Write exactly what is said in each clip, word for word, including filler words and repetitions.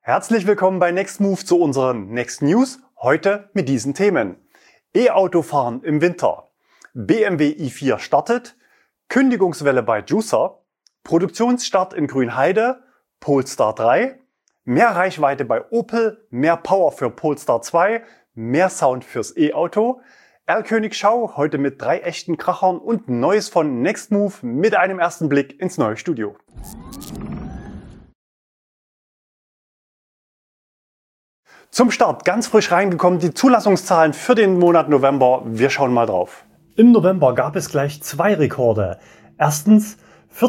Herzlich willkommen bei Nextmove zu unseren Next News, heute mit diesen Themen. E-Auto fahren im Winter, B M W i vier startet, Kündigungswelle bei Juicer, Produktionsstart in Grünheide, Polestar drei, mehr Reichweite bei Opel, mehr Power für Polestar zwei, mehr Sound fürs E-Auto, Erlkönig Schau heute mit drei echten Krachern und Neues von Nextmove mit einem ersten Blick ins neue Studio. Zum Start ganz frisch reingekommen die Zulassungszahlen für den Monat November. Wir schauen mal drauf. Im November gab es gleich zwei Rekorde. Erstens,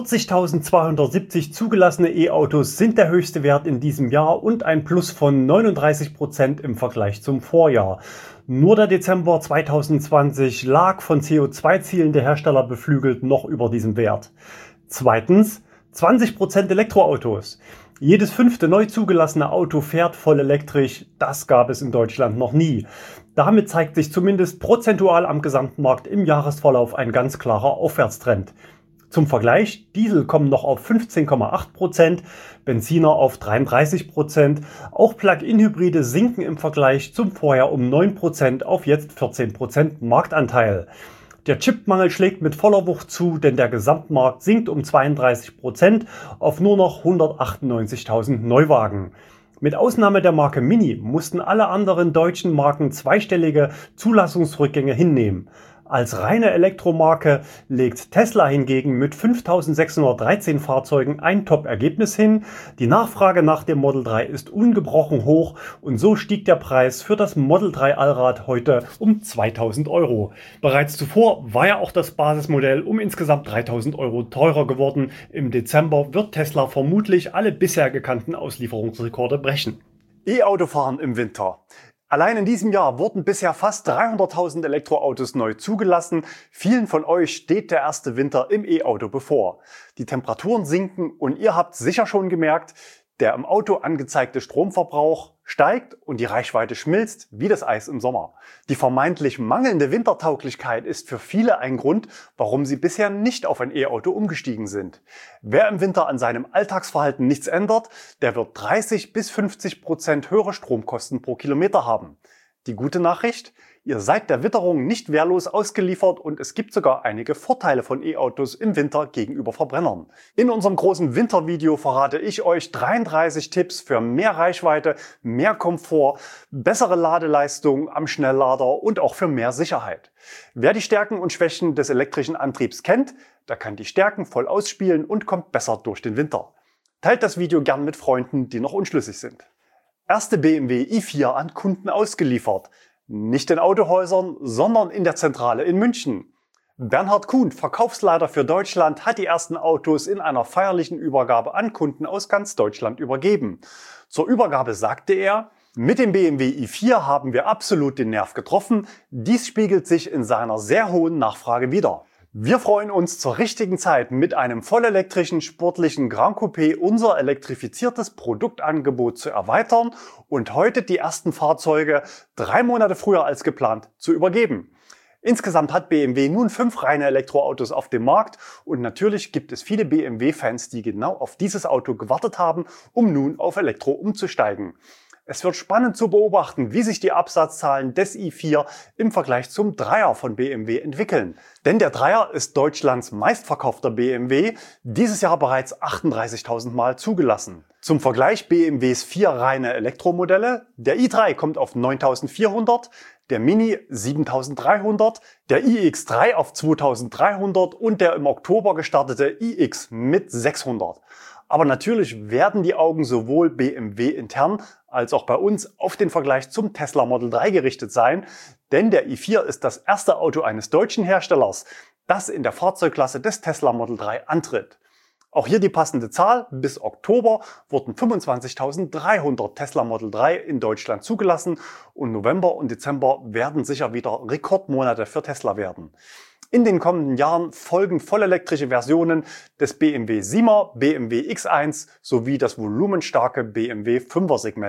vierzigtausendzweihundertsiebzig zugelassene E-Autos sind der höchste Wert in diesem Jahr und ein Plus von neununddreißig Prozent im Vergleich zum Vorjahr. Nur der Dezember zweitausendzwanzig lag von C O zwei Zielen der Hersteller beflügelt noch über diesem Wert. Zweitens, zwanzig Prozent Elektroautos. Jedes fünfte neu zugelassene Auto fährt voll elektrisch, das gab es in Deutschland noch nie. Damit zeigt sich zumindest prozentual am Gesamtmarkt im Jahresverlauf ein ganz klarer Aufwärtstrend. Zum Vergleich, Diesel kommen noch auf fünfzehn Komma acht Prozent, Benziner auf dreiunddreißig Prozent, auch Plug-in-Hybride sinken im Vergleich zum Vorjahr um neun Prozent auf jetzt vierzehn Prozent Marktanteil. Der Chipmangel schlägt mit voller Wucht zu, denn der Gesamtmarkt sinkt um zweiunddreißig Prozent auf nur noch hundertachtundneunzigtausend Neuwagen. Mit Ausnahme der Marke Mini mussten alle anderen deutschen Marken zweistellige Zulassungsrückgänge hinnehmen. Als reine Elektromarke legt Tesla hingegen mit fünftausendsechshundertdreizehn Fahrzeugen ein Top-Ergebnis hin. Die Nachfrage nach dem Model drei ist ungebrochen hoch und so stieg der Preis für das Model drei Allrad heute um zweitausend Euro. Bereits zuvor war ja auch das Basismodell um insgesamt dreitausend Euro teurer geworden. Im Dezember wird Tesla vermutlich alle bisher gekannten Auslieferungsrekorde brechen. E-Autofahren im Winter. Allein in diesem Jahr wurden bisher fast dreihunderttausend Elektroautos neu zugelassen. Vielen von euch steht der erste Winter im E-Auto bevor. Die Temperaturen sinken und ihr habt sicher schon gemerkt, der im Auto angezeigte Stromverbrauch steigt und die Reichweite schmilzt wie das Eis im Sommer. Die vermeintlich mangelnde Wintertauglichkeit ist für viele ein Grund, warum sie bisher nicht auf ein E-Auto umgestiegen sind. Wer im Winter an seinem Alltagsverhalten nichts ändert, der wird dreißig bis fünfzig Prozent höhere Stromkosten pro Kilometer haben. Die gute Nachricht: Ihr seid der Witterung nicht wehrlos ausgeliefert und es gibt sogar einige Vorteile von E-Autos im Winter gegenüber Verbrennern. In unserem großen Wintervideo verrate ich euch dreiunddreißig Tipps für mehr Reichweite, mehr Komfort, bessere Ladeleistung am Schnelllader und auch für mehr Sicherheit. Wer die Stärken und Schwächen des elektrischen Antriebs kennt, der kann die Stärken voll ausspielen und kommt besser durch den Winter. Teilt das Video gern mit Freunden, die noch unschlüssig sind. Erste B M W i vier an Kunden ausgeliefert. Nicht in Autohäusern, sondern in der Zentrale in München. Bernhard Kuhn, Verkaufsleiter für Deutschland, hat die ersten Autos in einer feierlichen Übergabe an Kunden aus ganz Deutschland übergeben. Zur Übergabe sagte er: Mit dem B M W i vier haben wir absolut den Nerv getroffen. Dies spiegelt sich in seiner sehr hohen Nachfrage wider. Wir freuen uns, zur richtigen Zeit mit einem vollelektrischen, sportlichen Grand Coupé unser elektrifiziertes Produktangebot zu erweitern und heute die ersten Fahrzeuge drei Monate früher als geplant zu übergeben. Insgesamt hat B M W nun fünf reine Elektroautos auf dem Markt und natürlich gibt es viele B M W-Fans, die genau auf dieses Auto gewartet haben, um nun auf Elektro umzusteigen. Es wird spannend zu beobachten, wie sich die Absatzzahlen des i vier im Vergleich zum Dreier von B M W entwickeln. Denn der Dreier ist Deutschlands meistverkaufter B M W, dieses Jahr bereits achtunddreißigtausend Mal zugelassen. Zum Vergleich B M Ws vier reine Elektromodelle: Der i drei kommt auf neuntausendvierhundert, der Mini siebentausenddreihundert, der i X drei auf zweitausenddreihundert und der im Oktober gestartete iX mit sechshundert. Aber natürlich werden die Augen sowohl B M W intern als auch bei uns auf den Vergleich zum Tesla Model drei gerichtet sein, denn der i vier ist das erste Auto eines deutschen Herstellers, das in der Fahrzeugklasse des Tesla Model drei antritt. Auch hier die passende Zahl: Bis Oktober wurden fünfundzwanzigtausenddreihundert Tesla Model drei in Deutschland zugelassen und November und Dezember werden sicher wieder Rekordmonate für Tesla werden. In den kommenden Jahren folgen vollelektrische Versionen des B M W siebener, B M W X eins sowie das volumenstarke B M W fünfer Segment.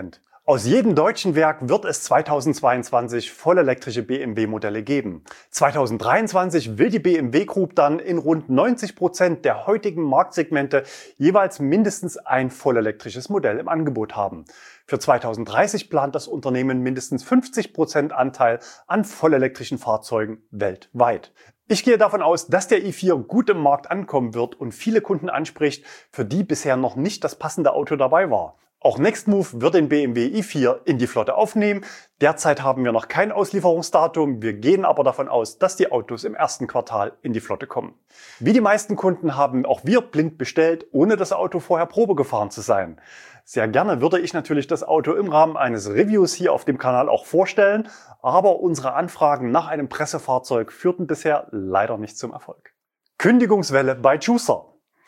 Aus jedem deutschen Werk wird es zweitausendzweiundzwanzig vollelektrische B M W-Modelle geben. zweitausenddreiundzwanzig will die B M W Group dann in rund neunzig Prozent der heutigen Marktsegmente jeweils mindestens ein vollelektrisches Modell im Angebot haben. Für zweitausenddreißig plant das Unternehmen mindestens fünfzig Prozent Anteil an vollelektrischen Fahrzeugen weltweit. Ich gehe davon aus, dass der i vier gut im Markt ankommen wird und viele Kunden anspricht, für die bisher noch nicht das passende Auto dabei war. Auch Nextmove wird den B M W i vier in die Flotte aufnehmen. Derzeit haben wir noch kein Auslieferungsdatum. Wir gehen aber davon aus, dass die Autos im ersten Quartal in die Flotte kommen. Wie die meisten Kunden haben auch wir blind bestellt, ohne das Auto vorher Probe gefahren zu sein. Sehr gerne würde ich natürlich das Auto im Rahmen eines Reviews hier auf dem Kanal auch vorstellen, aber unsere Anfragen nach einem Pressefahrzeug führten bisher leider nicht zum Erfolg. Kündigungswelle bei Juicer.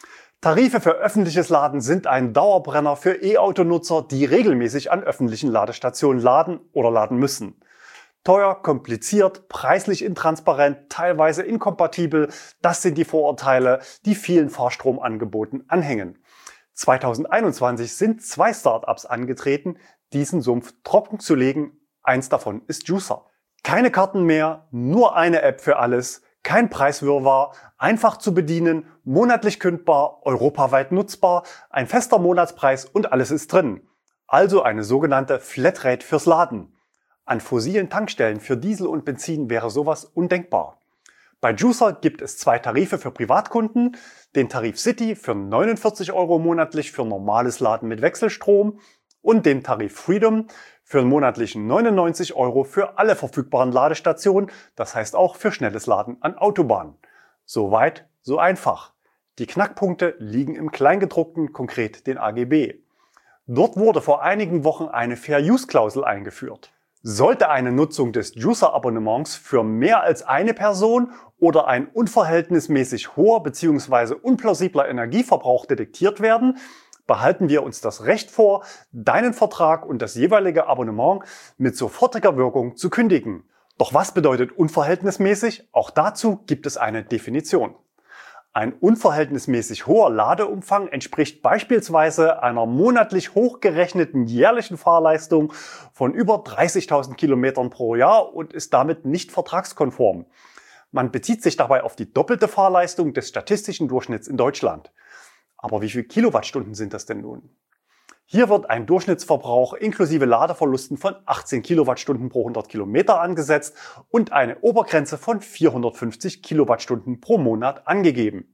Tarife für öffentliches Laden sind ein Dauerbrenner für E-Auto-Nutzer, die regelmäßig an öffentlichen Ladestationen laden oder laden müssen. Teuer, kompliziert, preislich intransparent, teilweise inkompatibel, das sind die Vorurteile, die vielen Fahrstromangeboten anhängen. zweitausendeinundzwanzig sind zwei Startups angetreten, diesen Sumpf trocken zu legen. Eins davon ist Juicer. Keine Karten mehr, nur eine App für alles. Kein Preiswirrwarr, einfach zu bedienen, monatlich kündbar, europaweit nutzbar, ein fester Monatspreis und alles ist drin. Also eine sogenannte Flatrate fürs Laden. An fossilen Tankstellen für Diesel und Benzin wäre sowas undenkbar. Bei Juicer gibt es zwei Tarife für Privatkunden, den Tarif City für neunundvierzig Euro monatlich für normales Laden mit Wechselstrom und den Tarif Freedom für einen monatlichen neunundneunzig Euro für alle verfügbaren Ladestationen, das heißt auch für schnelles Laden an Autobahnen. So weit, so einfach. Die Knackpunkte liegen im Kleingedruckten, konkret den A G B. Dort wurde vor einigen Wochen eine Fair-Use-Klausel eingeführt. Sollte eine Nutzung des Juicer-Abonnements für mehr als eine Person oder ein unverhältnismäßig hoher bzw. unplausibler Energieverbrauch detektiert werden, behalten wir uns das Recht vor, deinen Vertrag und das jeweilige Abonnement mit sofortiger Wirkung zu kündigen. Doch was bedeutet unverhältnismäßig? Auch dazu gibt es eine Definition. Ein unverhältnismäßig hoher Ladeumfang entspricht beispielsweise einer monatlich hochgerechneten jährlichen Fahrleistung von über dreißigtausend Kilometern pro Jahr und ist damit nicht vertragskonform. Man bezieht sich dabei auf die doppelte Fahrleistung des statistischen Durchschnitts in Deutschland. Aber wie viele Kilowattstunden sind das denn nun? Hier wird ein Durchschnittsverbrauch inklusive Ladeverlusten von achtzehn Kilowattstunden pro hundert Kilometer angesetzt und eine Obergrenze von vierhundertfünfzig Kilowattstunden pro Monat angegeben.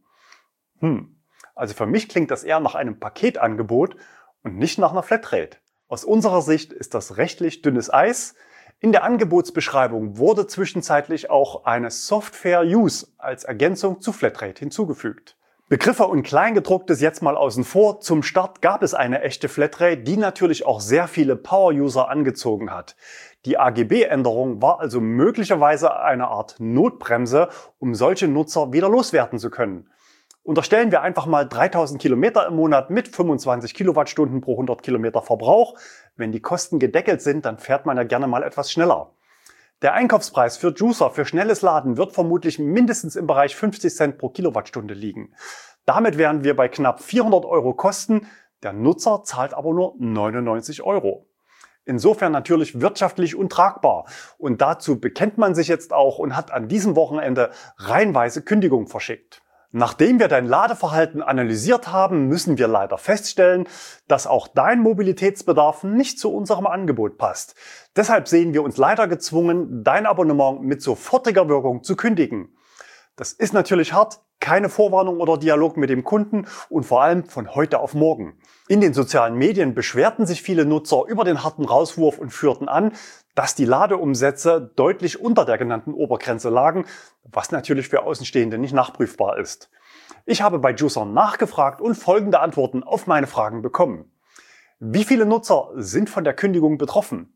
Hm, also für mich klingt das eher nach einem Paketangebot und nicht nach einer Flatrate. Aus unserer Sicht ist das rechtlich dünnes Eis. In der Angebotsbeschreibung wurde zwischenzeitlich auch eine Software Use als Ergänzung zu Flatrate hinzugefügt. Begriffe und Kleingedrucktes jetzt mal außen vor. Zum Start gab es eine echte Flatrate, die natürlich auch sehr viele Power-User angezogen hat. Die A G B-Änderung war also möglicherweise eine Art Notbremse, um solche Nutzer wieder loswerden zu können. Unterstellen wir einfach mal dreitausend Kilometer im Monat mit fünfundzwanzig Kilowattstunden pro hundert Kilometer Verbrauch. Wenn die Kosten gedeckelt sind, dann fährt man ja gerne mal etwas schneller. Der Einkaufspreis für Juicer für schnelles Laden wird vermutlich mindestens im Bereich fünfzig Cent pro Kilowattstunde liegen. Damit wären wir bei knapp vierhundert Euro Kosten. Der Nutzer zahlt aber nur neunundneunzig Euro. Insofern natürlich wirtschaftlich untragbar. Und dazu bekennt man sich jetzt auch und hat an diesem Wochenende reihenweise Kündigungen verschickt. Nachdem wir dein Ladeverhalten analysiert haben, müssen wir leider feststellen, dass auch dein Mobilitätsbedarf nicht zu unserem Angebot passt. Deshalb sehen wir uns leider gezwungen, dein Abonnement mit sofortiger Wirkung zu kündigen. Das ist natürlich hart, keine Vorwarnung oder Dialog mit dem Kunden und vor allem von heute auf morgen. In den sozialen Medien beschwerten sich viele Nutzer über den harten Rauswurf und führten an, dass die Ladeumsätze deutlich unter der genannten Obergrenze lagen, was natürlich für Außenstehende nicht nachprüfbar ist. Ich habe bei Juicer nachgefragt und folgende Antworten auf meine Fragen bekommen. Wie viele Nutzer sind von der Kündigung betroffen?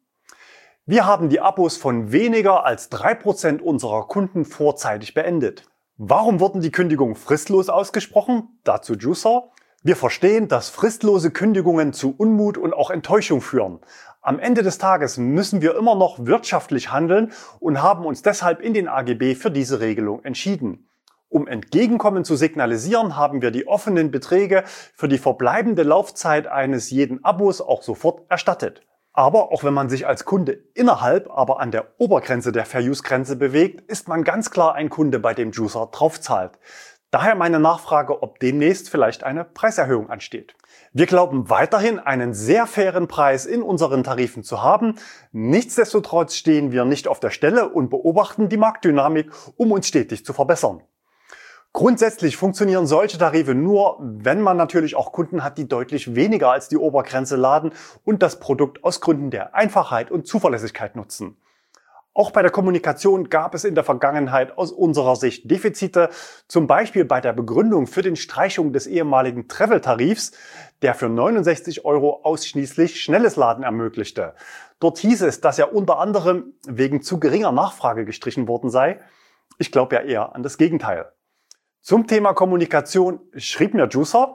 Wir haben die Abos von weniger als drei Prozent unserer Kunden vorzeitig beendet. Warum wurden die Kündigungen fristlos ausgesprochen? Dazu Juicer. Wir verstehen, dass fristlose Kündigungen zu Unmut und auch Enttäuschung führen. Am Ende des Tages müssen wir immer noch wirtschaftlich handeln und haben uns deshalb in den A G B für diese Regelung entschieden. Um Entgegenkommen zu signalisieren, haben wir die offenen Beträge für die verbleibende Laufzeit eines jeden Abos auch sofort erstattet. Aber auch wenn man sich als Kunde innerhalb, aber an der Obergrenze der Fair-Use-Grenze bewegt, ist man ganz klar ein Kunde, bei dem Juicer draufzahlt. Daher meine Nachfrage, ob demnächst vielleicht eine Preiserhöhung ansteht. Wir glauben weiterhin, einen sehr fairen Preis in unseren Tarifen zu haben. Nichtsdestotrotz stehen wir nicht auf der Stelle und beobachten die Marktdynamik, um uns stetig zu verbessern. Grundsätzlich funktionieren solche Tarife nur, wenn man natürlich auch Kunden hat, die deutlich weniger als die Obergrenze laden und das Produkt aus Gründen der Einfachheit und Zuverlässigkeit nutzen. Auch bei der Kommunikation gab es in der Vergangenheit aus unserer Sicht Defizite, zum Beispiel bei der Begründung für die Streichung des ehemaligen Travel-Tarifs, der für neunundsechzig Euro ausschließlich schnelles Laden ermöglichte. Dort hieß es, dass er unter anderem wegen zu geringer Nachfrage gestrichen worden sei. Ich glaube ja eher an das Gegenteil. Zum Thema Kommunikation schrieb mir Juicer: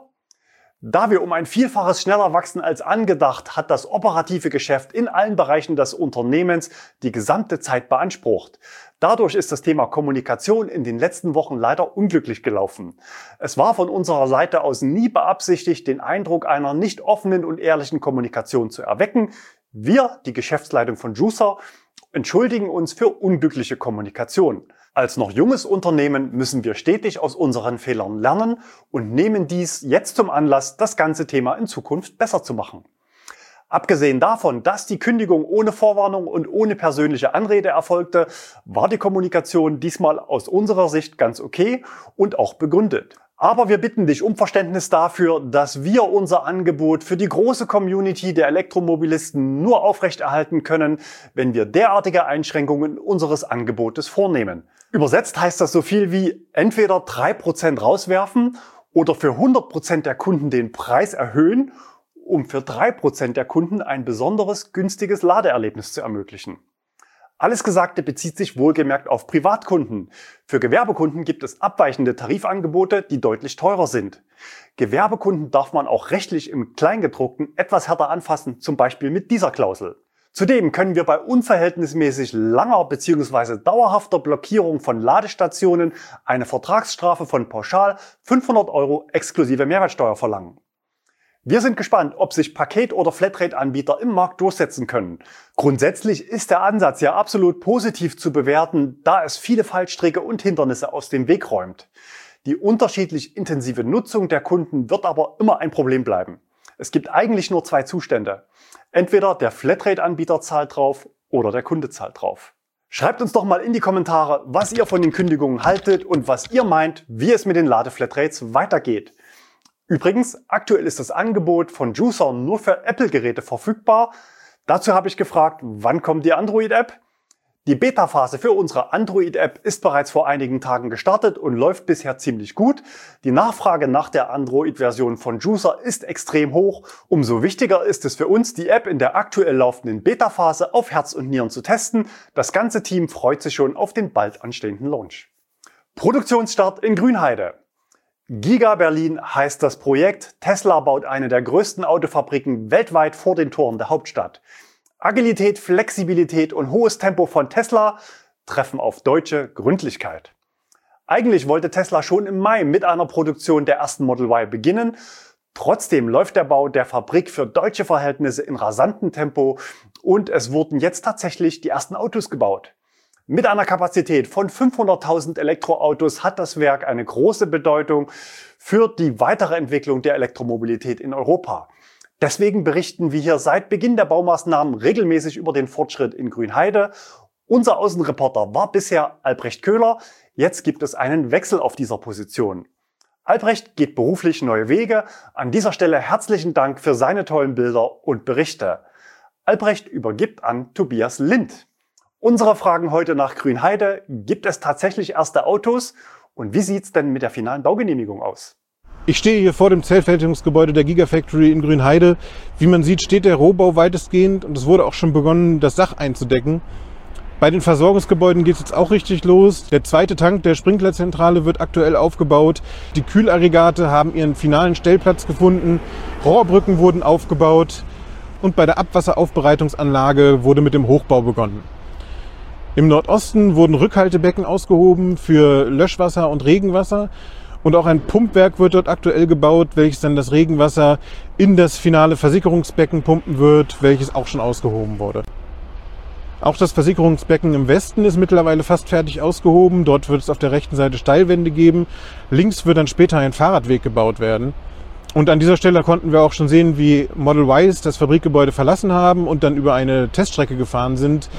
Da wir um ein Vielfaches schneller wachsen als angedacht, hat das operative Geschäft in allen Bereichen des Unternehmens die gesamte Zeit beansprucht. Dadurch ist das Thema Kommunikation in den letzten Wochen leider unglücklich gelaufen. Es war von unserer Seite aus nie beabsichtigt, den Eindruck einer nicht offenen und ehrlichen Kommunikation zu erwecken. Wir, die Geschäftsleitung von Juicer, entschuldigen uns für unglückliche Kommunikation. Als noch junges Unternehmen müssen wir stetig aus unseren Fehlern lernen und nehmen dies jetzt zum Anlass, das ganze Thema in Zukunft besser zu machen. Abgesehen davon, dass die Kündigung ohne Vorwarnung und ohne persönliche Anrede erfolgte, war die Kommunikation diesmal aus unserer Sicht ganz okay und auch begründet. Aber wir bitten dich um Verständnis dafür, dass wir unser Angebot für die große Community der Elektromobilisten nur aufrechterhalten können, wenn wir derartige Einschränkungen unseres Angebotes vornehmen. Übersetzt heißt das so viel wie entweder drei Prozent rauswerfen oder für hundert Prozent der Kunden den Preis erhöhen, um für drei Prozent der Kunden ein besonderes günstiges Ladeerlebnis zu ermöglichen. Alles Gesagte bezieht sich wohlgemerkt auf Privatkunden. Für Gewerbekunden gibt es abweichende Tarifangebote, die deutlich teurer sind. Gewerbekunden darf man auch rechtlich im Kleingedruckten etwas härter anfassen, zum Beispiel mit dieser Klausel. Zudem können wir bei unverhältnismäßig langer bzw. dauerhafter Blockierung von Ladestationen eine Vertragsstrafe von pauschal fünfhundert Euro exklusive Mehrwertsteuer verlangen. Wir sind gespannt, ob sich Paket- oder Flatrate-Anbieter im Markt durchsetzen können. Grundsätzlich ist der Ansatz ja absolut positiv zu bewerten, da es viele Fallstricke und Hindernisse aus dem Weg räumt. Die unterschiedlich intensive Nutzung der Kunden wird aber immer ein Problem bleiben. Es gibt eigentlich nur zwei Zustände. Entweder der Flatrate-Anbieter zahlt drauf oder der Kunde zahlt drauf. Schreibt uns doch mal in die Kommentare, was ihr von den Kündigungen haltet und was ihr meint, wie es mit den Ladeflatrates weitergeht. Übrigens, aktuell ist das Angebot von Juicer nur für Apple-Geräte verfügbar. Dazu habe ich gefragt, wann kommt die Android-App? Die Beta-Phase für unsere Android-App ist bereits vor einigen Tagen gestartet und läuft bisher ziemlich gut. Die Nachfrage nach der Android-Version von Juicer ist extrem hoch. Umso wichtiger ist es für uns, die App in der aktuell laufenden Beta-Phase auf Herz und Nieren zu testen. Das ganze Team freut sich schon auf den bald anstehenden Launch. Produktionsstart in Grünheide. Giga Berlin heißt das Projekt. Tesla baut eine der größten Autofabriken weltweit vor den Toren der Hauptstadt. Agilität, Flexibilität und hohes Tempo von Tesla treffen auf deutsche Gründlichkeit. Eigentlich wollte Tesla schon im Mai mit einer Produktion der ersten Model Y beginnen. Trotzdem läuft der Bau der Fabrik für deutsche Verhältnisse in rasantem Tempo und es wurden jetzt tatsächlich die ersten Autos gebaut. Mit einer Kapazität von fünfhunderttausend Elektroautos hat das Werk eine große Bedeutung für die weitere Entwicklung der Elektromobilität in Europa. Deswegen berichten wir hier seit Beginn der Baumaßnahmen regelmäßig über den Fortschritt in Grünheide. Unser Außenreporter war bisher Albrecht Köhler. Jetzt gibt es einen Wechsel auf dieser Position. Albrecht geht beruflich neue Wege. An dieser Stelle herzlichen Dank für seine tollen Bilder und Berichte. Albrecht übergibt an Tobias Lind. Unsere Fragen heute nach Grünheide. Gibt es tatsächlich erste Autos? Und wie sieht's denn mit der finalen Baugenehmigung aus? Ich stehe hier vor dem Zellfertigungsgebäude der Gigafactory in Grünheide. Wie man sieht, steht der Rohbau weitestgehend und es wurde auch schon begonnen, das Dach einzudecken. Bei den Versorgungsgebäuden geht es jetzt auch richtig los. Der zweite Tank der Sprinklerzentrale wird aktuell aufgebaut. Die Kühlaggregate haben ihren finalen Stellplatz gefunden. Rohrbrücken wurden aufgebaut und bei der Abwasseraufbereitungsanlage wurde mit dem Hochbau begonnen. Im Nordosten wurden Rückhaltebecken ausgehoben für Löschwasser und Regenwasser. Und auch ein Pumpwerk wird dort aktuell gebaut, welches dann das Regenwasser in das finale Versickerungsbecken pumpen wird, welches auch schon ausgehoben wurde. Auch das Versickerungsbecken im Westen ist mittlerweile fast fertig ausgehoben. Dort wird es auf der rechten Seite Steilwände geben. Links wird dann später ein Fahrradweg gebaut werden. Und an dieser Stelle konnten wir auch schon sehen, wie Model Ys das Fabrikgebäude verlassen haben und dann über eine Teststrecke gefahren sind,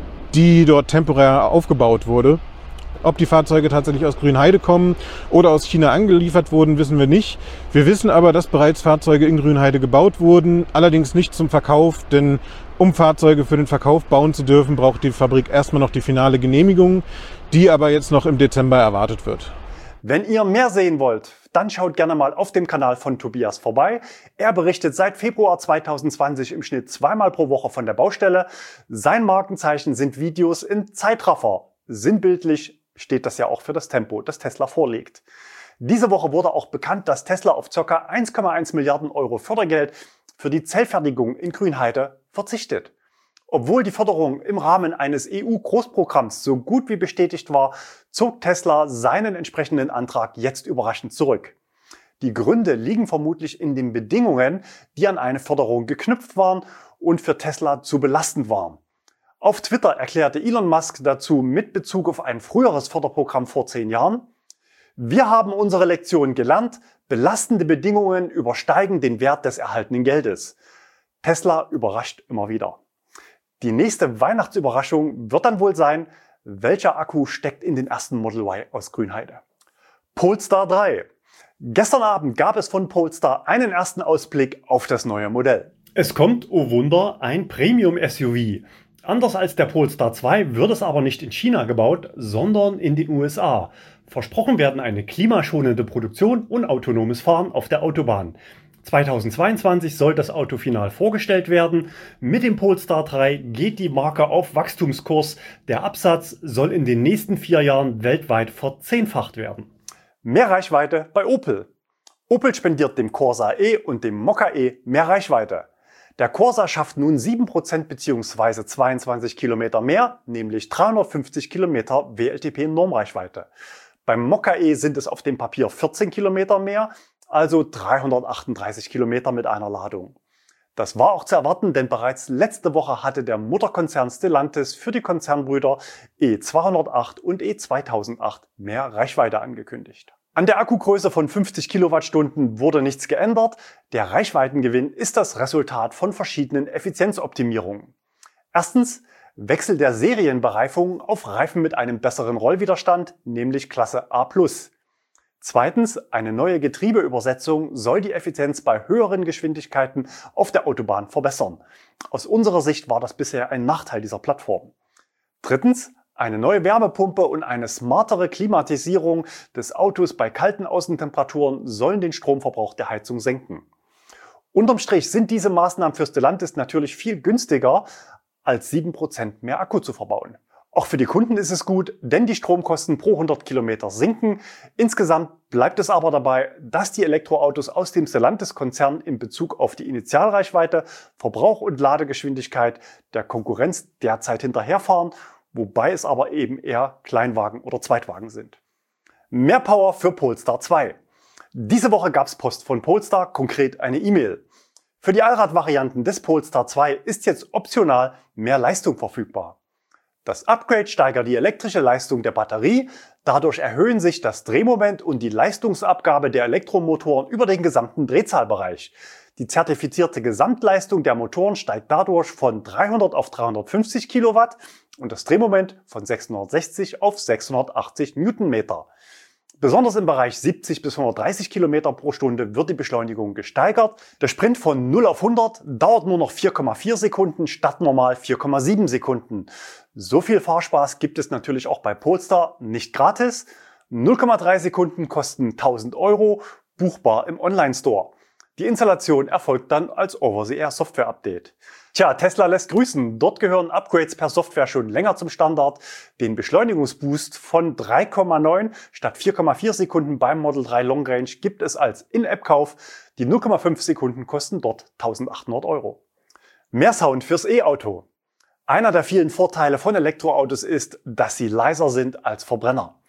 die dort temporär aufgebaut wurde. Ob die Fahrzeuge tatsächlich aus Grünheide kommen oder aus China angeliefert wurden, wissen wir nicht. Wir wissen aber, dass bereits Fahrzeuge in Grünheide gebaut wurden, allerdings nicht zum Verkauf, denn um Fahrzeuge für den Verkauf bauen zu dürfen, braucht die Fabrik erstmal noch die finale Genehmigung, die aber jetzt noch im Dezember erwartet wird. Wenn ihr mehr sehen wollt, dann schaut gerne mal auf dem Kanal von Tobias vorbei. Er berichtet seit Februar zweitausendzwanzig im Schnitt zweimal pro Woche von der Baustelle. Sein Markenzeichen sind Videos in Zeitraffer. Sinnbildlich steht das ja auch für das Tempo, das Tesla vorlegt. Diese Woche wurde auch bekannt, dass Tesla auf ca. eins Komma eins Milliarden Euro Fördergeld für die Zellfertigung in Grünheide verzichtet. Obwohl die Förderung im Rahmen eines E U-Großprogramms so gut wie bestätigt war, zog Tesla seinen entsprechenden Antrag jetzt überraschend zurück. Die Gründe liegen vermutlich in den Bedingungen, die an eine Förderung geknüpft waren und für Tesla zu belastend waren. Auf Twitter erklärte Elon Musk dazu mit Bezug auf ein früheres Förderprogramm vor zehn Jahren: Wir haben unsere Lektion gelernt, belastende Bedingungen übersteigen den Wert des erhaltenen Geldes. Tesla überrascht immer wieder. Die nächste Weihnachtsüberraschung wird dann wohl sein, welcher Akku steckt in den ersten Model Y aus Grünheide. Polestar drei. Gestern Abend gab es von Polestar einen ersten Ausblick auf das neue Modell. Es kommt, oh Wunder, ein Premium-S U V. Anders als der Polestar zwei wird es aber nicht in China gebaut, sondern in den U S A. Versprochen werden eine klimaschonende Produktion und autonomes Fahren auf der Autobahn. zweitausendzweiundzwanzig soll das Auto final vorgestellt werden. Mit dem Polestar drei geht die Marke auf Wachstumskurs. Der Absatz soll in den nächsten vier Jahren weltweit verzehnfacht werden. Mehr Reichweite bei Opel. Opel spendiert dem Corsa E und dem Mokka E mehr Reichweite. Der Corsa schafft nun sieben Prozent bzw. zweiundzwanzig Kilometer mehr, nämlich dreihundertfünfzig Kilometer W L T P-Normreichweite. Beim Mokka E sind es auf dem Papier vierzehn Kilometer mehr, also dreihundertachtunddreißig Kilometer mit einer Ladung. Das war auch zu erwarten, denn bereits letzte Woche hatte der Mutterkonzern Stellantis für die Konzernbrüder E zweihundertacht und E zweitausendacht mehr Reichweite angekündigt. An der Akkugröße von fünfzig Kilowattstunden wurde nichts geändert. Der Reichweitengewinn ist das Resultat von verschiedenen Effizienzoptimierungen. Erstens, Wechsel der Serienbereifung auf Reifen mit einem besseren Rollwiderstand, nämlich Klasse A plus. Zweitens, eine neue Getriebeübersetzung soll die Effizienz bei höheren Geschwindigkeiten auf der Autobahn verbessern. Aus unserer Sicht war das bisher ein Nachteil dieser Plattform. Drittens, eine neue Wärmepumpe und eine smartere Klimatisierung des Autos bei kalten Außentemperaturen sollen den Stromverbrauch der Heizung senken. Unterm Strich sind diese Maßnahmen für Stellantis natürlich viel günstiger, als sieben Prozent mehr Akku zu verbauen. Auch für die Kunden ist es gut, denn die Stromkosten pro hundert Kilometer sinken. Insgesamt bleibt es aber dabei, dass die Elektroautos aus dem Stellantis-Konzern in Bezug auf die Initialreichweite, Verbrauch und Ladegeschwindigkeit der Konkurrenz derzeit hinterherfahren, wobei es aber eben eher Kleinwagen oder Zweitwagen sind. Mehr Power für Polestar zwei. Diese Woche gab es Post von Polestar, konkret eine E-Mail. Für die Allradvarianten des Polestar zwei ist jetzt optional mehr Leistung verfügbar. Das Upgrade steigert die elektrische Leistung der Batterie, dadurch erhöhen sich das Drehmoment und die Leistungsabgabe der Elektromotoren über den gesamten Drehzahlbereich. Die zertifizierte Gesamtleistung der Motoren steigt dadurch von dreihundert auf dreihundertfünfzig Kilowatt und das Drehmoment von sechshundertsechzig auf sechshundertachtzig Newtonmeter. Besonders im Bereich siebzig bis hundertdreißig Kilometer pro Stunde wird die Beschleunigung gesteigert. Der Sprint von null auf hundert dauert nur noch vier Komma vier Sekunden statt normal vier Komma sieben Sekunden. So viel Fahrspaß gibt es natürlich auch bei Polestar nicht gratis. null Komma drei Sekunden kosten tausend Euro, buchbar im Online-Store. Die Installation erfolgt dann als Over-the-Air-Software-Update. Tja, Tesla lässt grüßen. Dort gehören Upgrades per Software schon länger zum Standard. Den Beschleunigungsboost von drei Komma neun statt vier Komma vier Sekunden beim Model drei Long Range gibt es als In-App-Kauf. Die null Komma fünf Sekunden kosten dort eintausendachthundert Euro. Mehr Sound fürs E-Auto. Einer der vielen Vorteile von Elektroautos ist, dass sie leiser sind als Verbrenner.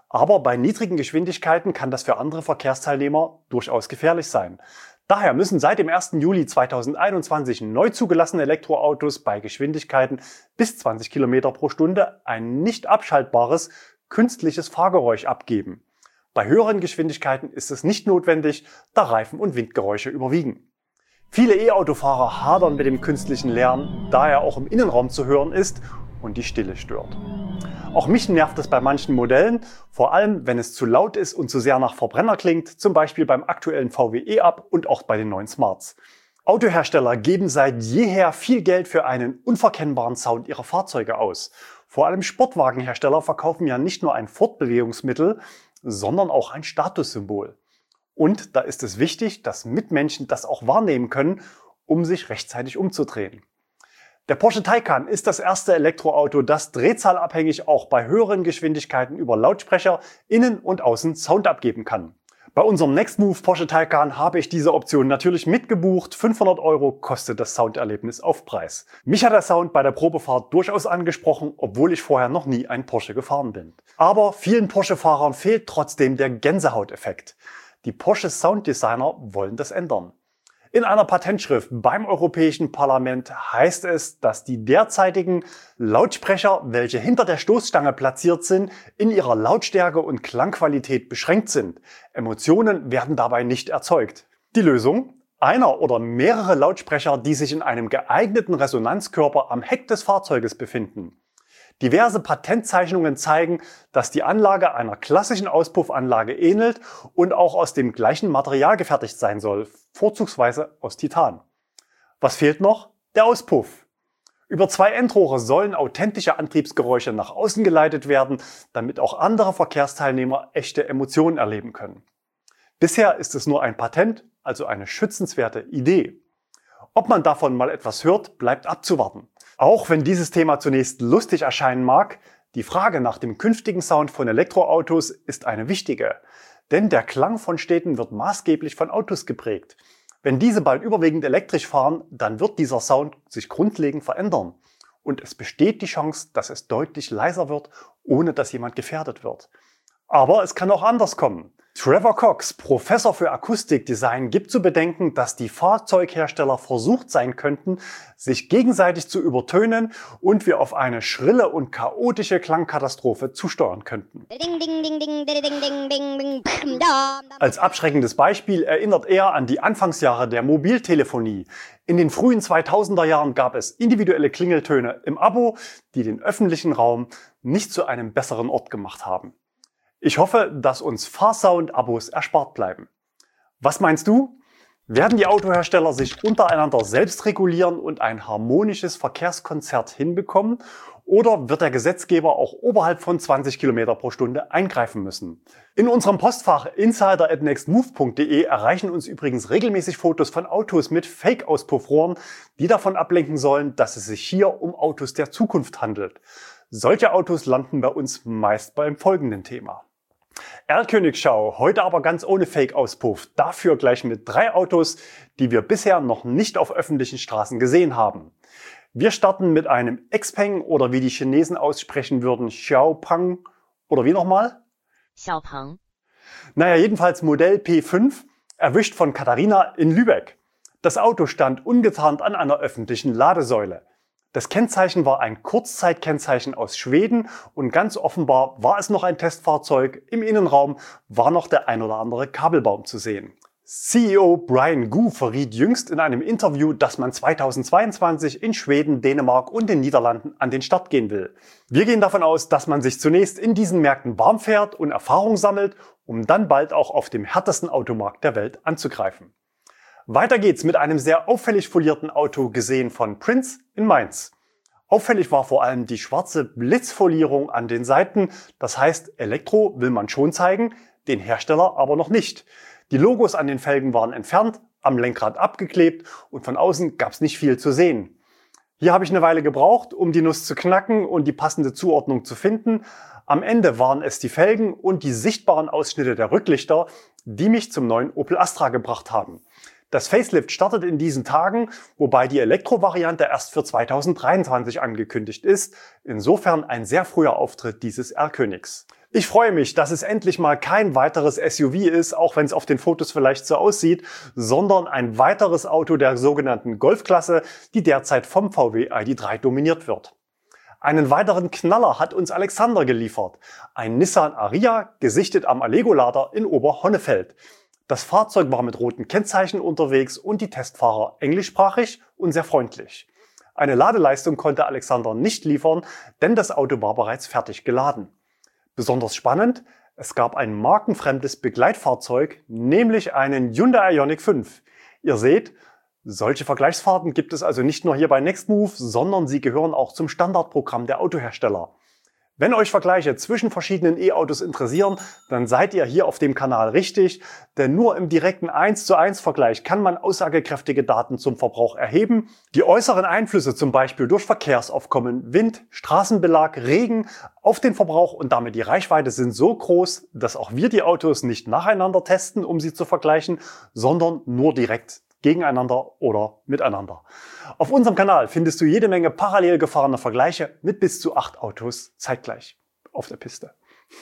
Aber bei niedrigen Geschwindigkeiten kann das für andere Verkehrsteilnehmer durchaus gefährlich sein. Daher müssen seit dem ersten Juli zweitausendeinundzwanzig neu zugelassene Elektroautos bei Geschwindigkeiten bis zwanzig Kilometer pro Stunde ein nicht abschaltbares künstliches Fahrgeräusch abgeben. Bei höheren Geschwindigkeiten ist es nicht notwendig, da Reifen- und Windgeräusche überwiegen. Viele E-Autofahrer hadern mit dem künstlichen Lärm, da er auch im Innenraum zu hören ist und die Stille stört. Auch mich nervt es bei manchen Modellen, vor allem wenn es zu laut ist und zu sehr nach Verbrenner klingt, zum Beispiel beim aktuellen V W E-Up und auch bei den neuen Smarts. Autohersteller geben seit jeher viel Geld für einen unverkennbaren Sound ihrer Fahrzeuge aus. Vor allem Sportwagenhersteller verkaufen ja nicht nur ein Fortbewegungsmittel, sondern auch ein Statussymbol. Und da ist es wichtig, dass Mitmenschen das auch wahrnehmen können, um sich rechtzeitig umzudrehen. Der Porsche Taycan ist das erste Elektroauto, das drehzahlabhängig auch bei höheren Geschwindigkeiten über Lautsprecher innen und außen Sound abgeben kann. Bei unserem Nextmove Porsche Taycan habe ich diese Option natürlich mitgebucht. fünfhundert Euro kostet das Sounderlebnis auf Preis. Mich hat der Sound bei der Probefahrt durchaus angesprochen, obwohl ich vorher noch nie einen Porsche gefahren bin. Aber vielen Porsche-Fahrern fehlt trotzdem der Gänsehauteffekt. Die Porsche Sounddesigner wollen das ändern. In einer Patentschrift beim Europäischen Parlament heißt es, dass die derzeitigen Lautsprecher, welche hinter der Stoßstange platziert sind, in ihrer Lautstärke und Klangqualität beschränkt sind. Emotionen werden dabei nicht erzeugt. Die Lösung? Einer oder mehrere Lautsprecher, die sich in einem geeigneten Resonanzkörper am Heck des Fahrzeuges befinden. Diverse Patentzeichnungen zeigen, dass die Anlage einer klassischen Auspuffanlage ähnelt und auch aus dem gleichen Material gefertigt sein soll, vorzugsweise aus Titan. Was fehlt noch? Der Auspuff. Über zwei Endrohre sollen authentische Antriebsgeräusche nach außen geleitet werden, damit auch andere Verkehrsteilnehmer echte Emotionen erleben können. Bisher ist es nur ein Patent, also eine schützenswerte Idee. Ob man davon mal etwas hört, bleibt abzuwarten. Auch wenn dieses Thema zunächst lustig erscheinen mag, die Frage nach dem künftigen Sound von Elektroautos ist eine wichtige. Denn der Klang von Städten wird maßgeblich von Autos geprägt. Wenn diese bald überwiegend elektrisch fahren, dann wird dieser Sound sich grundlegend verändern. Und es besteht die Chance, dass es deutlich leiser wird, ohne dass jemand gefährdet wird. Aber es kann auch anders kommen. Trevor Cox, Professor für Akustikdesign, gibt zu bedenken, dass die Fahrzeughersteller versucht sein könnten, sich gegenseitig zu übertönen und wir auf eine schrille und chaotische Klangkatastrophe zusteuern könnten. Als abschreckendes Beispiel erinnert er an die Anfangsjahre der Mobiltelefonie. In den frühen zweitausender Jahren gab es individuelle Klingeltöne im Abo, die den öffentlichen Raum nicht zu einem besseren Ort gemacht haben. Ich hoffe, dass uns Fahrsound-Abos erspart bleiben. Was meinst du? Werden die Autohersteller sich untereinander selbst regulieren und ein harmonisches Verkehrskonzert hinbekommen? Oder wird der Gesetzgeber auch oberhalb von zwanzig Kilometer pro Stunde eingreifen müssen? In unserem Postfach insider at nextmove punkt de erreichen uns übrigens regelmäßig Fotos von Autos mit Fake-Auspuffrohren, die davon ablenken sollen, dass es sich hier um Autos der Zukunft handelt. Solche Autos landen bei uns meist beim folgenden Thema. Erlkönig-Schau, heute aber ganz ohne Fake-Auspuff, dafür gleich mit drei Autos, die wir bisher noch nicht auf öffentlichen Straßen gesehen haben. Wir starten mit einem Xpeng oder wie die Chinesen aussprechen würden, Xiaopeng oder wie nochmal? Xiaopeng. Naja, jedenfalls Modell P fünf, erwischt von Katharina in Lübeck. Das Auto stand ungetarnt an einer öffentlichen Ladesäule. Das Kennzeichen war ein Kurzzeitkennzeichen aus Schweden und ganz offenbar war es noch ein Testfahrzeug. Im Innenraum war noch der ein oder andere Kabelbaum zu sehen. C E O Brian Gu verriet jüngst in einem Interview, dass man zweitausendzweiundzwanzig in Schweden, Dänemark und den Niederlanden an den Start gehen will. Wir gehen davon aus, dass man sich zunächst in diesen Märkten warm fährt und Erfahrung sammelt, um dann bald auch auf dem härtesten Automarkt der Welt anzugreifen. Weiter geht's mit einem sehr auffällig folierten Auto, gesehen von Prince in Mainz. Auffällig war vor allem die schwarze Blitzfolierung an den Seiten. Das heißt, Elektro will man schon zeigen, den Hersteller aber noch nicht. Die Logos an den Felgen waren entfernt, am Lenkrad abgeklebt und von außen gab's nicht viel zu sehen. Hier habe ich eine Weile gebraucht, um die Nuss zu knacken und die passende Zuordnung zu finden. Am Ende waren es die Felgen und die sichtbaren Ausschnitte der Rücklichter, die mich zum neuen Opel Astra gebracht haben. Das Facelift startet in diesen Tagen, wobei die Elektro-Variante erst für zweitausenddreiundzwanzig angekündigt ist. Insofern ein sehr früher Auftritt dieses Erlkönigs. Ich freue mich, dass es endlich mal kein weiteres S U V ist, auch wenn es auf den Fotos vielleicht so aussieht, sondern ein weiteres Auto der sogenannten Golf-Klasse, die derzeit vom V W I D drei dominiert wird. Einen weiteren Knaller hat uns Alexander geliefert. Ein Nissan Ariya, gesichtet am Allego-Lader in Oberhonnefeld. Das Fahrzeug war mit roten Kennzeichen unterwegs und die Testfahrer englischsprachig und sehr freundlich. Eine Ladeleistung konnte Alexander nicht liefern, denn das Auto war bereits fertig geladen. Besonders spannend, es gab ein markenfremdes Begleitfahrzeug, nämlich einen Hyundai Ioniq fünf. Ihr seht, solche Vergleichsfahrten gibt es also nicht nur hier bei Nextmove, sondern sie gehören auch zum Standardprogramm der Autohersteller. Wenn euch Vergleiche zwischen verschiedenen E-Autos interessieren, dann seid ihr hier auf dem Kanal richtig, denn nur im direkten eins zu eins Vergleich kann man aussagekräftige Daten zum Verbrauch erheben. Die äußeren Einflüsse, zum Beispiel durch Verkehrsaufkommen, Wind, Straßenbelag, Regen, auf den Verbrauch und damit die Reichweite sind so groß, dass auch wir die Autos nicht nacheinander testen, um sie zu vergleichen, sondern nur direkt gegeneinander oder miteinander. Auf unserem Kanal findest du jede Menge parallel gefahrener Vergleiche mit bis zu acht Autos zeitgleich auf der Piste.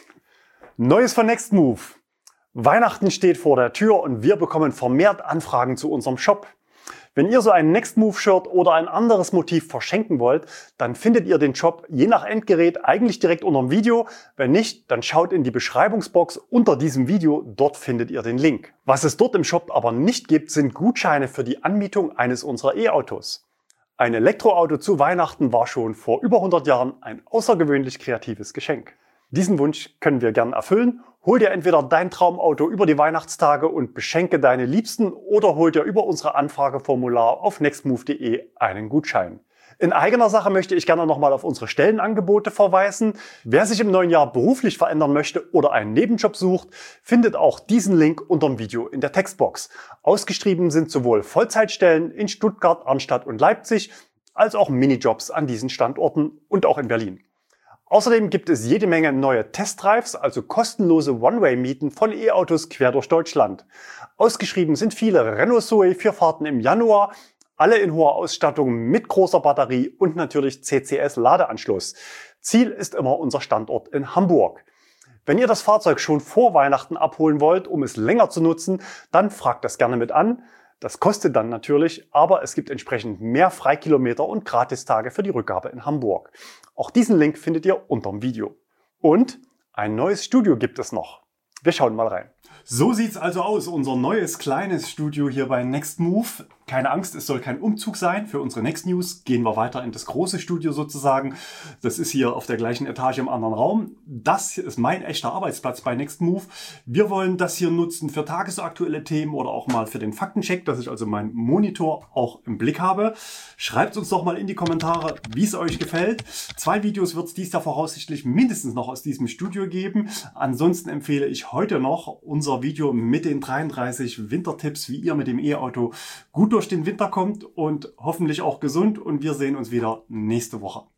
Neues von Nextmove. Weihnachten steht vor der Tür und wir bekommen vermehrt Anfragen zu unserem Shop. Wenn ihr so ein Nextmove-Shirt oder ein anderes Motiv verschenken wollt, dann findet ihr den Shop je nach Endgerät eigentlich direkt unter dem Video. Wenn nicht, dann schaut in die Beschreibungsbox unter diesem Video, dort findet ihr den Link. Was es dort im Shop aber nicht gibt, sind Gutscheine für die Anmietung eines unserer E-Autos. Ein Elektroauto zu Weihnachten war schon vor über hundert Jahren ein außergewöhnlich kreatives Geschenk. Diesen Wunsch können wir gern erfüllen. Hol dir entweder dein Traumauto über die Weihnachtstage und beschenke deine Liebsten oder hol dir über unsere Anfrageformular auf nextmove punkt de einen Gutschein. In eigener Sache möchte ich gerne nochmal auf unsere Stellenangebote verweisen. Wer sich im neuen Jahr beruflich verändern möchte oder einen Nebenjob sucht, findet auch diesen Link unter dem Video in der Textbox. Ausgeschrieben sind sowohl Vollzeitstellen in Stuttgart, Arnstadt und Leipzig, als auch Minijobs an diesen Standorten und auch in Berlin. Außerdem gibt es jede Menge neue Testdrives, also kostenlose One-Way-Mieten von E-Autos quer durch Deutschland. Ausgeschrieben sind viele Renault Zoe für Fahrten im Januar, alle in hoher Ausstattung mit großer Batterie und natürlich C C S-Ladeanschluss. Ziel ist immer unser Standort in Hamburg. Wenn ihr das Fahrzeug schon vor Weihnachten abholen wollt, um es länger zu nutzen, dann fragt das gerne mit an. Das kostet dann natürlich, aber es gibt entsprechend mehr Freikilometer und Gratistage für die Rückgabe in Hamburg. Auch diesen Link findet ihr unter dem Video. Und ein neues Studio gibt es noch. Wir schauen mal rein. So sieht's also aus, unser neues kleines Studio hier bei Nextmove. Keine Angst, es soll kein Umzug sein. Für unsere Next News gehen wir weiter in das große Studio sozusagen. Das ist hier auf der gleichen Etage im anderen Raum. Das ist mein echter Arbeitsplatz bei Nextmove. Wir wollen das hier nutzen für tagesaktuelle Themen oder auch mal für den Faktencheck, dass ich also meinen Monitor auch im Blick habe. Schreibt uns doch mal in die Kommentare, wie es euch gefällt. Zwei Videos wird es dies Jahr voraussichtlich mindestens noch aus diesem Studio geben. Ansonsten empfehle ich heute noch unser Video mit den dreiunddreißig Wintertipps, wie ihr mit dem E-Auto gut durch den Winter kommt und hoffentlich auch gesund. Und wir sehen uns wieder nächste Woche.